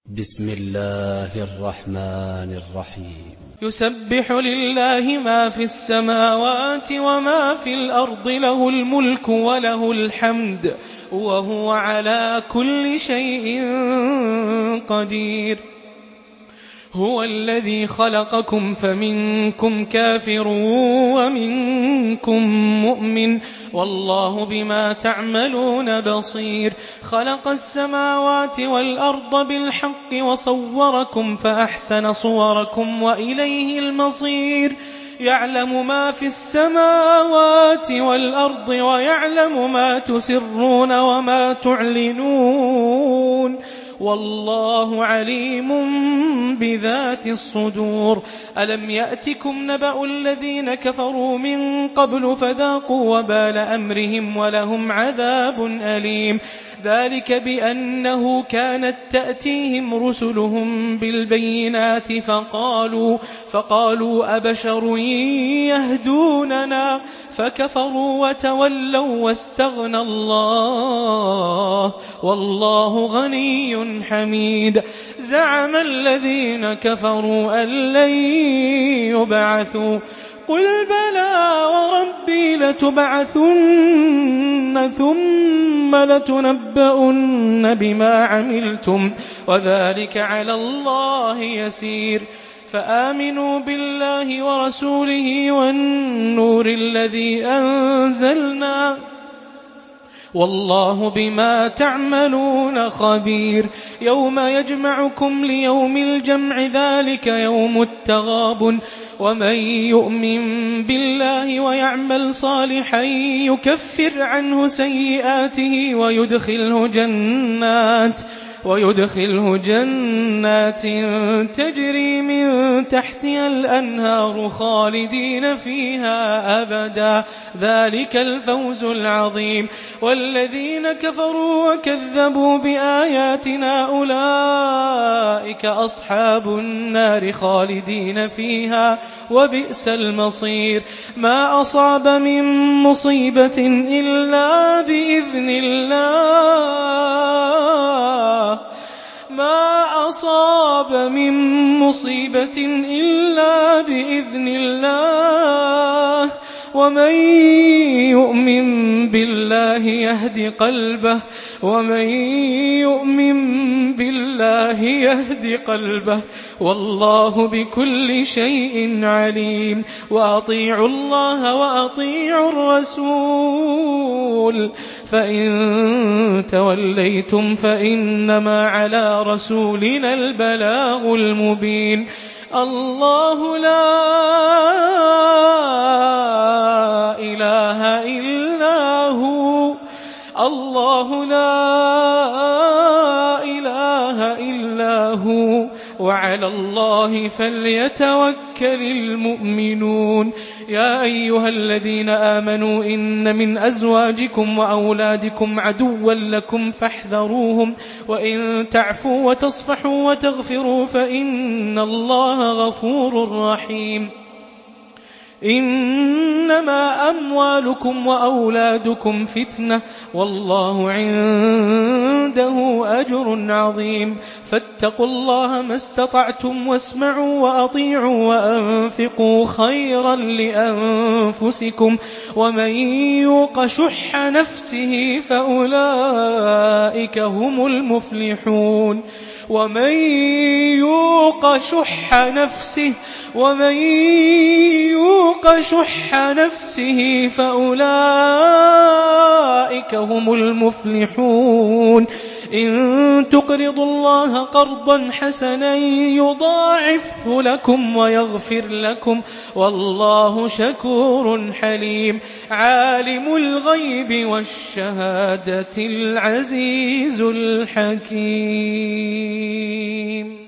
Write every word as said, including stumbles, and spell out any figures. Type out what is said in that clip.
بسم الله الرحمن الرحيم يسبح لله ما في السماوات وما في الأرض له الملك وله الحمد وهو على كل شيء قدير. هو الذي خلقكم فمنكم كافر ومنكم مؤمن والله بما تعملون بصير. خلق السماوات والأرض بالحق وصوركم فأحسن صوركم وإليه المصير. يعلم ما في السماوات والأرض ويعلم ما تسرون وما تعلنون والله عليم بذات الصدور. ألم يأتكم نبأ الذين كفروا من قبل فذاقوا وبال أمرهم ولهم عذاب أليم. ذلك بأنه كانت تأتيهم رسلهم بالبينات فقالوا, فقالوا أبشر يهدوننا فكفروا وتولوا واستغنى الله والله غني حميد. زعم الذين كفروا أن لن يبعثوا قل بلى وربي لتبعثن ثم لتنبؤن بما عملتم وذلك على الله يسير. فآمنوا بالله ورسوله والنور الذي أنزلنا والله بما تعملون خبير. يوم يجمعكم ليوم الجمع ذلك يوم التغابن ومن يؤمن بالله ويعمل صالحا يكفر عنه سيئاته ويدخله جنات ويدخله جنات تجري من تحتها الأنهار خالدين فيها أبدا ذلك الفوز العظيم. والذين كفروا وكذبوا بآياتنا أولئك أصحاب النار خالدين فيها وبئس المصير. ما أصاب من مصيبة إلا بإذن الله ما أصاب من مصيبة إلا بإذن الله ومن يؤمن بالله يهد قلبه ومن يؤمن بالله يهد قلبه والله بكل شيء عليم. وأطيعوا الله وأطيعوا الرسول فإن توليتم فإنما على رسولنا البلاغ المبين. الله لا إله إلا هو الله لا إله إلا هو وعلى الله فليتوكل المؤمنون. يا أيها الذين آمنوا إن من أزواجكم وأولادكم عدوا لكم فاحذروهم وإن تعفوا وتصفحوا وتغفروا فإن الله غفور رحيم. إنما أموالكم وأولادكم فتنة والله عنده أجر عظيم. فاتقوا الله ما استطعتم واسمعوا وأطيعوا وأنفقوا خيرا لأنفسكم ومن يوق شح نفسه فأولئك هم المفلحون. ومن يوق شح نفسه ومن يوق شح نفسه فأولئك هم المفلحون. إن تقرضوا الله قرضا حسنا يضاعفه لكم ويغفر لكم والله شكور حليم. عالم الغيب والشهادة العزيز الحكيم.